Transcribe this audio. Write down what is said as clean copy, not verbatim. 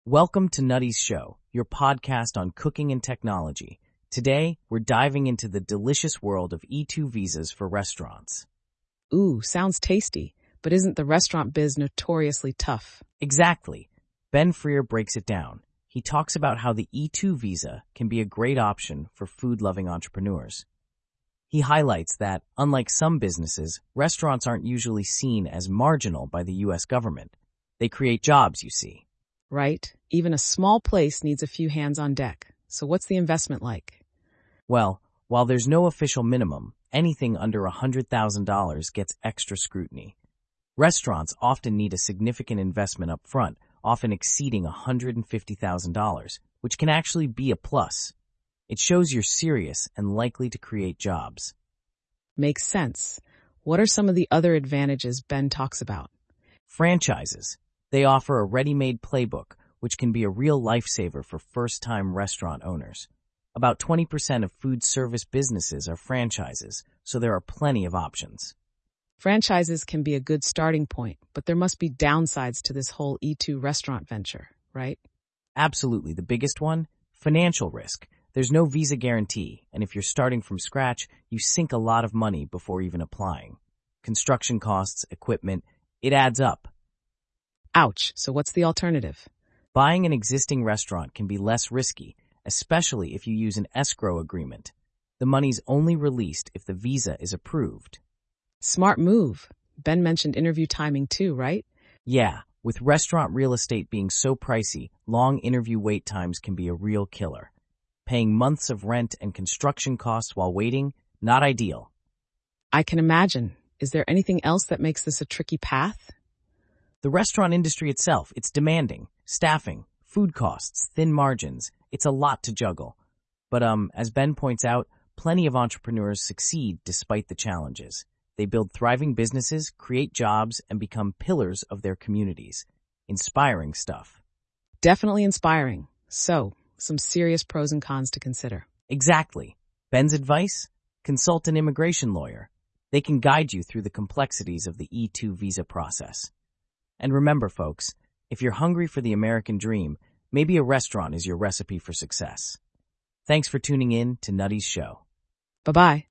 Welcome to Nutty's Show, your podcast on cooking and technology. Today, we're diving into the delicious world of E2 visas for restaurants. Ooh, sounds tasty, but isn't the restaurant biz notoriously tough? Exactly. Ben Freer breaks it down. He talks about how the E2 visa can be a great option for food-loving entrepreneurs. He highlights that, unlike some businesses, restaurants aren't usually seen as marginal by the U.S. government. They create jobs, you see. Right? Even a small place needs a few hands on deck. So what's the investment like? Well, while there's no official minimum, anything under $100,000 gets extra scrutiny. Restaurants often need a significant investment up front, often exceeding $150,000, which can actually be a plus. It shows you're serious and likely to create jobs. Makes sense. What are some of the other advantages Ben talks about? Franchises. They offer a ready-made playbook, which can be a real lifesaver for first-time restaurant owners. About 20% of food service businesses are franchises, so there are plenty of options. Franchises can be a good starting point, but there must be downsides to this whole E2 restaurant venture, right? Absolutely. The biggest one? Financial risk. There's no visa guarantee, and if you're starting from scratch, you sink a lot of money before even applying. Construction costs, equipment, it adds up. Ouch. So what's the alternative? Buying an existing restaurant can be less risky, especially if you use an escrow agreement. The money's only released if the visa is approved. Smart move. Ben mentioned interview timing too, right? Yeah, with restaurant real estate being so pricey, long interview wait times can be a real killer. Paying months of rent and construction costs while waiting, not ideal. I can imagine. Is there anything else that makes this a tricky path? The restaurant industry itself, it's demanding. Staffing, food costs, thin margins, it's a lot to juggle. But as Ben points out, plenty of entrepreneurs succeed despite the challenges. They build thriving businesses, create jobs, and become pillars of their communities. Inspiring stuff. Definitely inspiring. So, some serious pros and cons to consider. Exactly. Ben's advice? Consult an immigration lawyer. They can guide you through the complexities of the E2 visa process. And remember, folks, if you're hungry for the American dream, maybe a restaurant is your recipe for success. Thanks for tuning in to Nutty's Show. Bye-bye.